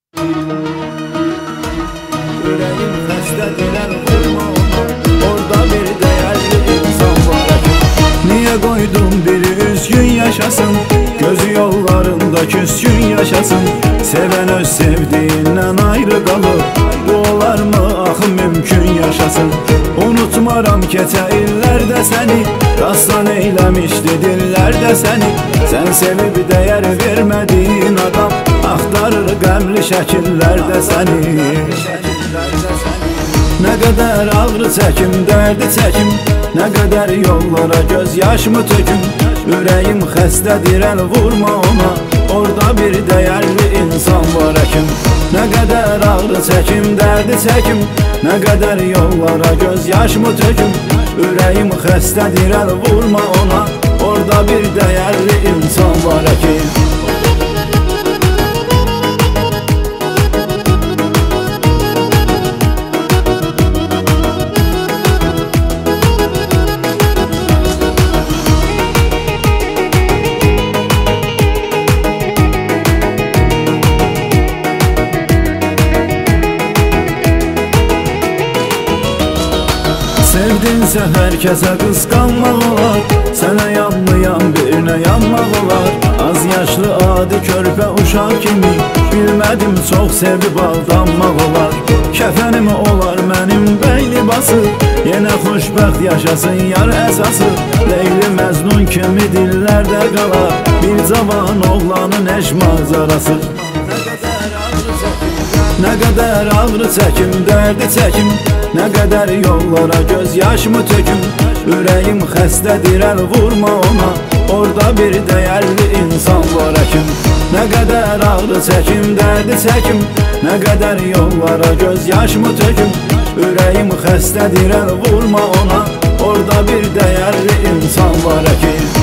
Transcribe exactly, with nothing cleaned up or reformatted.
Yüreğim xəstədir, əl vurma ona, orada bir dəyərli insan var. Niyə qoydum biri üzgün yaşasın, gözü yollarında küskün yaşasın? Sevən öz sevdiyindən ayrı qalır, bu olar mı axı mümkün yaşasın? Unutmaram keçə illərdə səni, dastan eyləmişdi dillərdə səni. Sən sevib dəyər vermədiyin adam axtarır qəmli şəkillərdə səni. Nə qədər ağrı çəkim, dərdi çəkim, nə qədər yollara göz yaşımı töküm. Ürəyim xəstədir, əl vurma ona, orada bir dəyərli insan var həkim. Nə qədər ağrı çəkim, dərdi çəkim, nə qədər yollara göz yaşımı töküm. Ürəyim xəstədir, əl vurma ona, orada bir dəyərli insan var həkim. Sevdinsə hər kəsə qısqanmaq olar, sənə yanmayan birinə yanmaq olar. Az yaşlı adi körpə uşaq kimi, bilmədim çox sevib aldanmaq olar. Kəfənim olar mənim bəy libası, yenə xoşbəxt yaşasın yar əsası. Leyli Məzlun kimi dillərdə qalar, bir cavan oğlanın eşq manzarası. Nə qədər ağrı çəkim, dərdi çəkim, nə qədər yollara göz yaşımı töküm. Ürəyim xəstədir, əl vurma ona, orada bir dəyərli insan var həkim. Nə qədər ağrı çəkim, dərdi çəkim, nə qədər yollara göz yaşımı töküm. Ürəyim xəstədir, əl vurma ona, orada bir dəyərli insan var həkim.